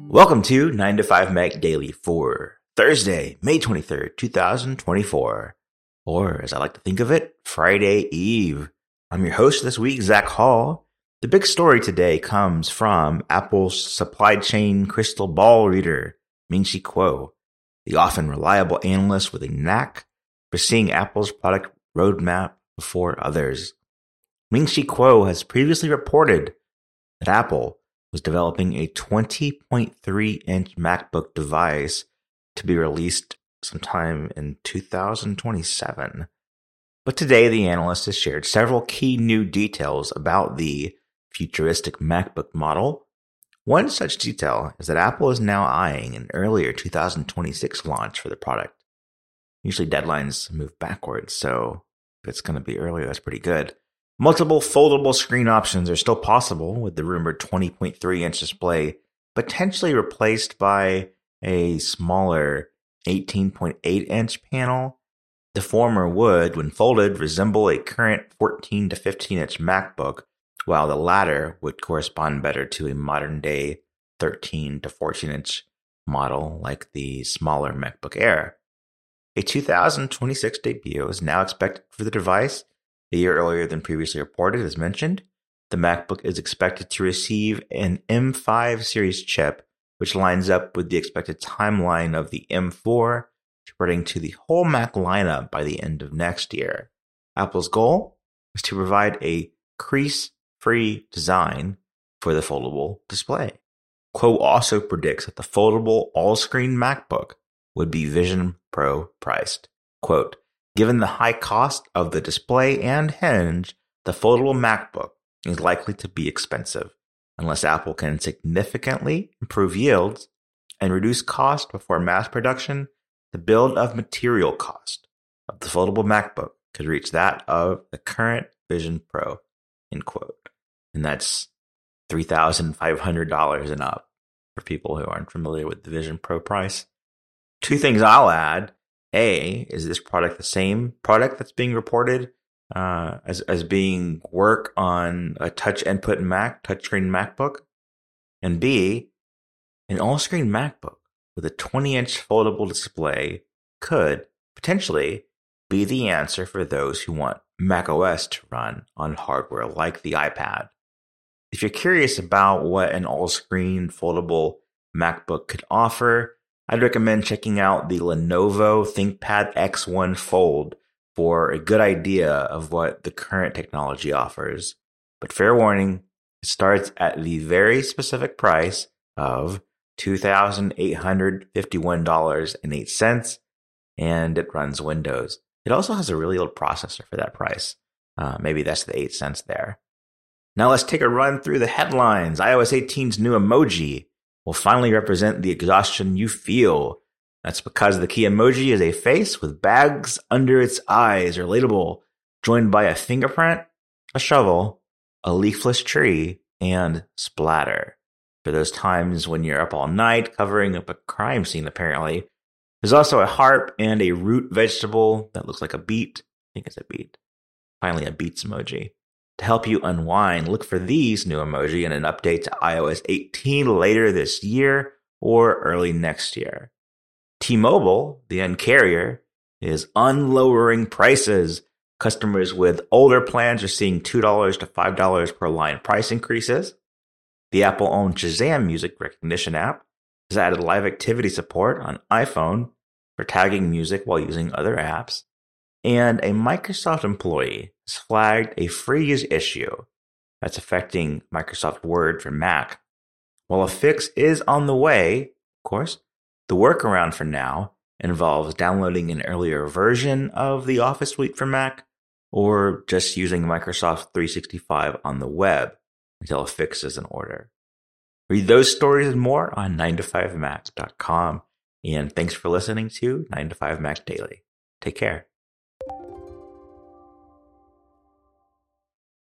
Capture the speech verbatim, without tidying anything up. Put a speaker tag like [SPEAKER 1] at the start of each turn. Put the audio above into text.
[SPEAKER 1] Welcome to nine to five Mac Daily for Thursday, May twenty-third, twenty twenty-four, or as I like to think of it, Friday Eve. I'm your host this week, Zach Hall. The big story today comes from Apple's supply chain crystal ball reader, Ming-Chi Kuo, the often reliable analyst with a knack for seeing Apple's product roadmap before others. Ming-Chi Kuo has previously reported that Apple was developing a twenty point three inch MacBook device to be released sometime in two thousand twenty-seven. But today, the analyst has shared several key new details about the futuristic MacBook model. One such detail is that Apple is now eyeing an earlier two thousand twenty-six launch for the product. Usually deadlines move backwards, so if it's going to be earlier, that's pretty good. Multiple foldable screen options are still possible, with the rumored twenty point three inch display potentially replaced by a smaller eighteen point eight inch panel. The former would, when folded, resemble a current fourteen to fifteen inch MacBook, while the latter would correspond better to a modern-day thirteen to fourteen inch model like the smaller MacBook Air. A two thousand twenty-six debut is now expected for the device, a year earlier than previously reported, as mentioned. The MacBook is expected to receive an M five series chip, which lines up with the expected timeline of the M four, spreading to the whole Mac lineup by the end of next year. Apple's goal is to provide a crease-free design for the foldable display. Kuo also predicts that the foldable all-screen MacBook would be Vision Pro priced. Quote, "Given the high cost of the display and hinge, the foldable MacBook is likely to be expensive, unless Apple can significantly improve yields and reduce cost before mass production. The bill of material cost of the foldable MacBook could reach that of the current Vision Pro," end quote. And that's three thousand five hundred dollars and up for people who aren't familiar with the Vision Pro price. Two things I'll add. A, is this product the same product that's being reported uh, as as being work on a touch input Mac, touchscreen MacBook? And B, an all-screen MacBook with a twenty inch foldable display could potentially be the answer for those who want macOS to run on hardware like the iPad. If you're curious about what an all-screen foldable MacBook could offer, I'd recommend checking out the Lenovo ThinkPad X one Fold for a good idea of what the current technology offers. But fair warning, it starts at the very specific price of two thousand eight hundred fifty-one dollars and eight cents, and it runs Windows. It also has a really old processor for that price. Uh, maybe that's the eight cents there. Now let's take a run through the headlines. i O S eighteen's new emoji will finally represent the exhaustion you feel. That's because the key emoji is a face with bags under its eyes, relatable, joined by a fingerprint, a shovel, a leafless tree, and splatter. For those times when you're up all night covering up a crime scene, apparently. There's also a harp and a root vegetable that looks like a beet. I think it's a beet. Finally, a beets emoji. To help you unwind, look for these new emoji in an update to i O S eighteen later this year or early next year. T-Mobile, the end carrier, is unlowering prices. Customers with older plans are seeing two dollars to five dollars per line price increases. The Apple-owned Shazam music recognition app has added live activity support on iPhone for tagging music while using other apps. And a Microsoft employee has flagged a freeze issue that's affecting Microsoft Word for Mac. While a fix is on the way, of course, the workaround for now involves downloading an earlier version of the Office suite for Mac or just using Microsoft three sixty-five on the web until a fix is in order. Read those stories and more on nine to five mac dot com. And thanks for listening to nine to five Mac Daily. Take care.